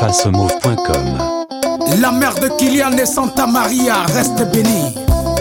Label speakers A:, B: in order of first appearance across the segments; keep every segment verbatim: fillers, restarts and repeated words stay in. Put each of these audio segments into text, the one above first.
A: face mauve point com.
B: La mère de Kylian et Santa Maria reste bénie.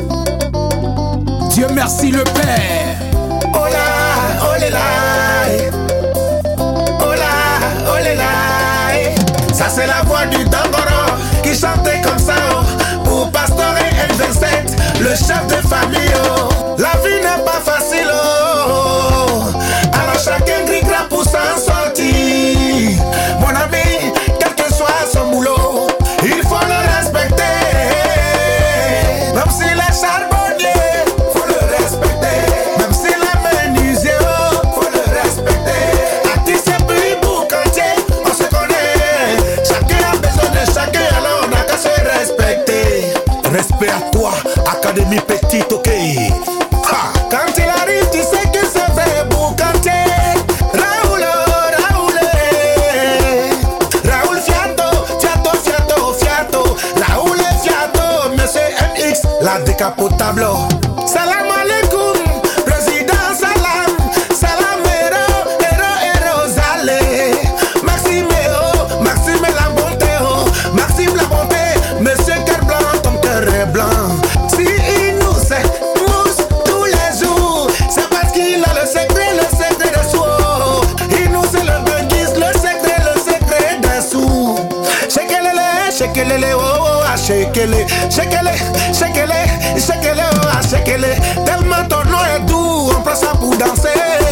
B: Dieu merci le Père.
C: Oh là, oh là là, oh là, oh là là. Ça c'est la voix du Tamboro qui chantait comme ça oh, pour Pastore N vingt-sept, le chef de famille. Oh. La vie n'est pas facile, oh. Alors chacun grigra pour s'en sortir. Mon ami, quel que soit son boulot, il faut le respecter. Même s'il est charbonnier, faut le respecter. Même s'il est menuisier, oh, faut le respecter. Artiste puis pour quartier, on se connaît. Chacun a besoin de chacun, alors on n'a qu'à se respecter. Respect à toi, Académie Petite, ok. Ha. Quand il arrive, tu sais que c'est vrai pour quartier. Raoul, Raoul, Raoul Fiato, Fiato, Fiato, Fiato. Raoul Fiato, Monsieur M X, la décapotable. Salam alaikum, président Salam. Salam héros, héros, héros, allez. Maxime, oh, Maxime la bonté, oh. Maxime la bonté, Monsieur cœur blanc, ton cœur est blanc. Si il nous sait, mousse tous les jours, c'est parce qu'il a le secret, le secret des sous. Il nous sait le benguise, le secret, le secret des sous. Shake-le, shake-le, oh, oh, ah, shake-le, shake-le, shake-le, shake-le, oh, ah, shake-le. Tellement ton nom est doux, on prend ça pour danser.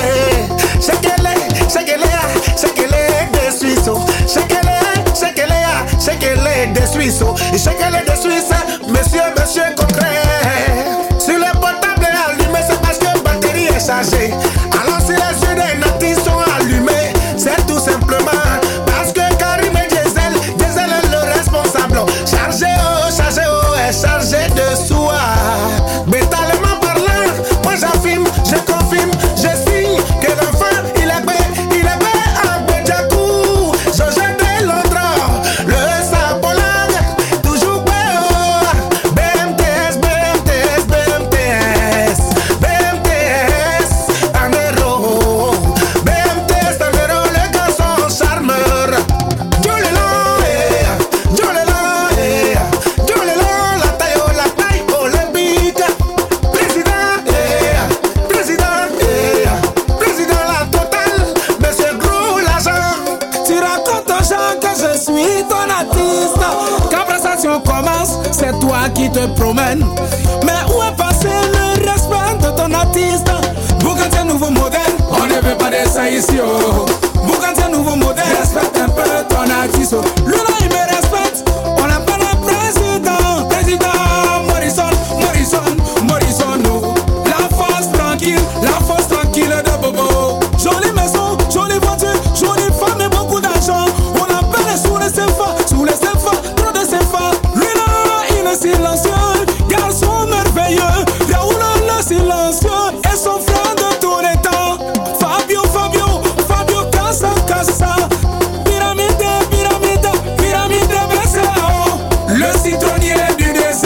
C: Shake-le, shake-le, ah, shake-le des Suisses. Shake-le, shake-le, ah, shake-le des Suisses. Shake-le des Suisses, monsieur, monsieur concret. Sur le portable allumé, c'est parce que la batterie est chargée. Alors si les yeux des natifs sont allumés, c'est tout simplement parce que Karim et Diesel, Diesel est le responsable. Chargé, oh, chargé, oh, est chargé de soi. Bétalement parlant, moi j'affirme, je confirme, je signe que l'enfant il est bé, il est bé en Béjakou. Je jette de Londres, le Sapolang, toujours bé, oh. B M T S, B M T S, B M T S, B M T S, en héros, B M T S, en héros, le garçon charmeur. Jolélon, eh, Jolélon, eh, Jolélon, la taille, oh, la taille olympique. Président, eh, président, eh, président la totale, monsieur Gros l'argent.
B: Tu racontes aux gens que je suis ton artiste. Quand la prestation commence, c'est toi qui te promènes. Mais où est passé le respect de ton artiste? Bougantia nouveau modèle, on ne veut pas de ça ici. Oh. Bougantia nouveau modèle, respecte un peu ton artiste. Lui là il me respecte, on appelle le président. Président Morrison, Morrison, Morrison. Oh. La force tranquille, la force tranquille de Bobo. Jolie maison, jolie voiture, jolie femme et beaucoup d'argent. On appelle sous les symphas, sous les symphas, trop de symphas. Lui là, il est silencieux, garçon merveilleux. Raoul le silencieux et son frère de tous les temps. Fabio, Fabio, Fabio Casa, Casa. Pyramide, pyramide, pyramide B C O. Le citronnier du désert.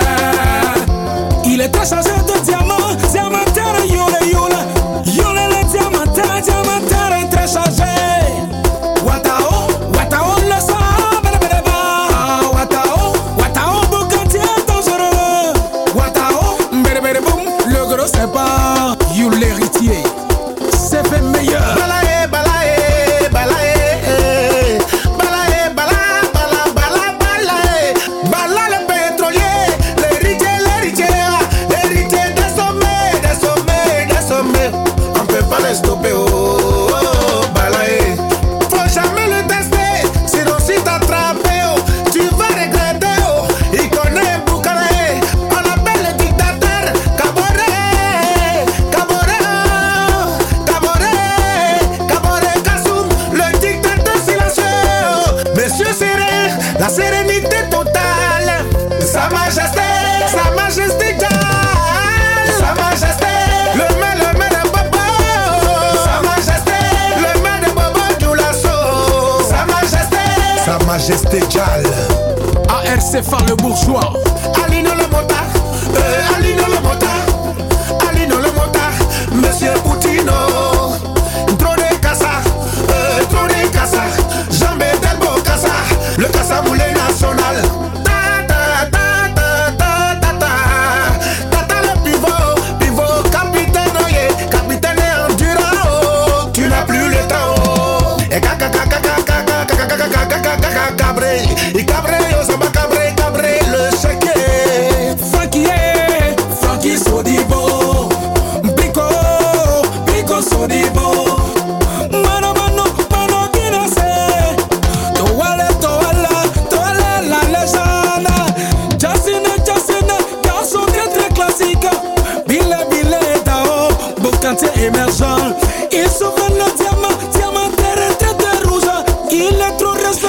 B: Il est très chargé de diamants, diamantaire, yole, yole. Yole le diamantaire, diamantaire est très chargé. Watao, Watao le sang, bébé, Watao, Watao, Bougantia dangereux. Watao, bébé, boum, le gros c'est pas you l'héritier. C'est fait meilleur.
C: Balaye, balaye, balaye, balaye, bala, bala, bala, balaye. Bala le pétrolier, l'héritier, l'héritier, l'héritier des sommets, des sommets, des sommets. On peut pas les stopper, oh, oh, balaye. Faut jamais le tester, sinon si t'attrapes, oh, tu vas regretter, oh. Il connaît Boucaré, on appelle le dictateur Caboré, Caboré, Caboré, Caboré Kassoum, le dictateur silencieux, oh. Monsieur Séré, la sérénité totale, Sa Majesté, Sa Majesté Jal, Sa Majesté, le maire, le maire de Bobo, Sa Majesté, le maire de Bobo Dioulasso, Sa Majesté, Sa Majesté Jal.
B: A R C F A le bourgeois.
C: Alino le motard, euh, Alino le motard, Alino le motard, Monsieur Poutino, trop de casa, euh, trop de casa, Jean Bédel Bocassa,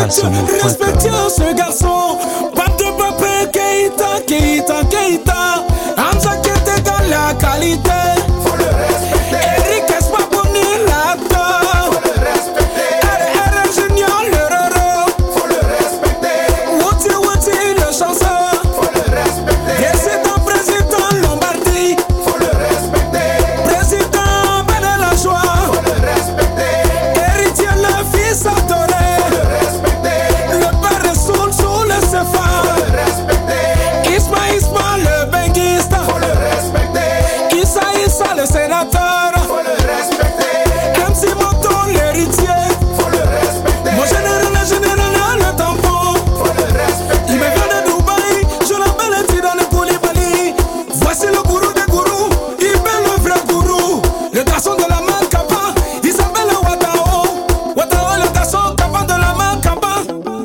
B: respectueux, respectueux ce garçon. Pas de papé, Keita, Keita, Keita. Hamza qui était dans la qualité.
C: Faut le respecter.
B: Eric Espa Boni l'acteur.
C: Faut le respecter.
B: R R Junior le roro.
C: Faut le respecter.
B: Woti Woti le chanceur.
C: Faut le respecter.
B: Président, président Lombardi.
C: Faut le respecter.
B: Président Benel Joie.
C: Faut le respecter.
B: Héritier le fils adoré.
C: Faut le respecter.
B: Le père est sous sous le
C: Faut
B: Cefa.
C: le respecter.
B: Isma Isma le benguista.
C: Faut le respecter.
B: Issa Issa le sénateur.
C: Faut le respecter.
B: M C Moto l'héritier.
C: Faut le respecter.
B: Mon général, le général, le tampon.
C: Faut le respecter.
B: Il me vient de Dubaï, je l'appelle Tidane Koulibaly. Voici le gourou des gourous, il est le vrai gourou. Le garçon de la main Kaba, il s'appelle Watao. Watao, le garçon Kaba de la main Kaba.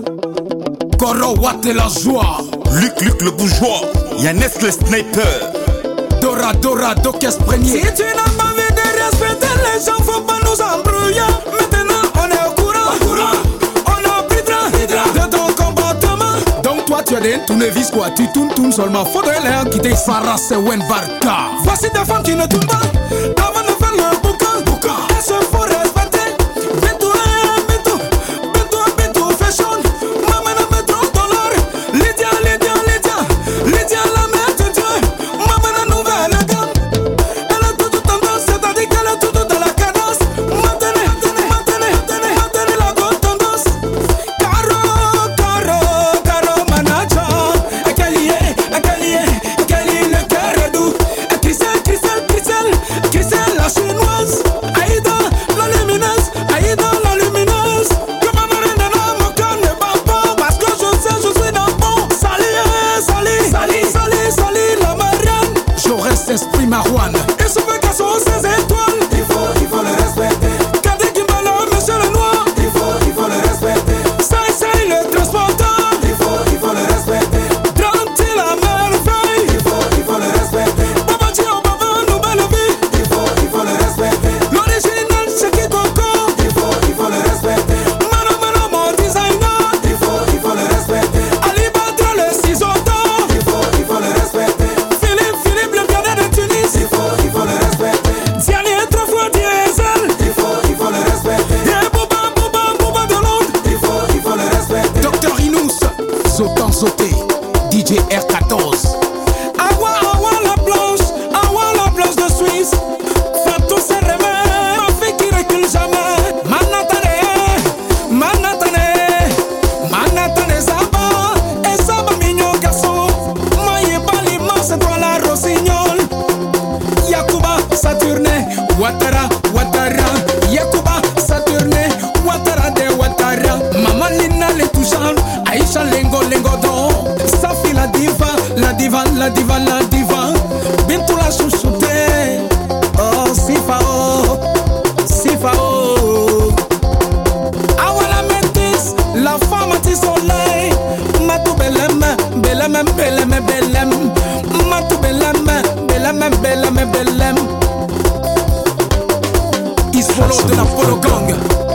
B: Koro Wat et la joie.
A: Luc Luc le bourgeois, Yannès le sniper.
B: Dora Dora Dokes Prenier. Si tu n'as pas envie de respecter les gens, faut pas nous embrouiller. Maintenant on est au courant, au courant. On a pris train de ton comportement. Donc toi tu as des tournevis quoi, tu tournes tournes seulement. Faudrait leur quitter Sarah Sewen Barka. Voici des femmes qui ne tournent pas avant de faire le boucan, boucan. Elles se font respecter. Bintou, Bintou, Bintou, Bintou fashion. Maman a mis trop dollar. Lydia, Lydia, Lydia, Lydia la mère de Dieu. Maman a nouvelle gamme. Elle a tout tendance, c'est-à-dire qu'elle a tout dans la cadence. Maintenez, maintenez, maintenez, maintenez, maintenez la bonne tendance. Caro, Caro, Caro manager. Akalié, Akalié, Akalié le cœur est doux. Christelle, Christelle, Christelle, Christelle la chinoise. Aïda la lumineuse, Aïda la lumineuse. Que ma marraine n'a mon cœur ne bat pas. Parce que je sais, je suis dans bon. Sali, Sali, Sali, Sali, Sali la marraine. Je reste esprit marouane. Et ce peu qu'à son ses étoiles.
C: Il faut, il faut le respecter.
B: Kadé Kimbala, monsieur le noir.
C: Il faut, il faut le respecter.
B: Sai Sai le transporteur.
C: Il faut, il faut le respecter.
B: Dranti la merveille.
C: Il faut, il faut le respecter.
B: Baba Chio, Baba, nouvelle vie.
C: Il faut, il faut le respecter.
B: L'original, c'est qui Coco.
C: Il faut, il faut le respecter.
B: Mano, mano, mon designer.
C: Il faut, il faut le respecter.
B: Ali Batra, le ciseau d'or.
C: Il faut, il faut le respecter.
B: Philippe, Philippe, le pionnier de Tunis.
C: Il faut, il faut le respecter.
B: Diani est trois fois diesel.
C: Il faut, il faut le respecter.
B: Et Bouba, Bouba, Bouba de Londres.
C: Il faut, il faut le respecter.
B: Docteur Inous, Sautant Sauté, D J R quatorze. Awa, Awa la blanche, Awa la blanche de Suisse. Fatou se remet, ma fille qui recule jamais. Manatane, Manatane, Manatane Saba, et Saba mignon garçon. Maïe Balima, c'est toi la rossignol. Yakuba, Saturne, Ouattara, Ouattara. Yakuba, Saturne, Ouattara de Ouattara. Maman Lina les touchant, Aïcha Lengo Lengo don. Safi la diva, la diva, la diva, la diva. Bintou la chouchoutée. Oh, Sifa oh, Sifa oh. Awa la métisse, la femme anti soleil. Matou belem, belem, belem, belem. Matou belem, belem, belem, belem. Isfolo de la Polo Gang.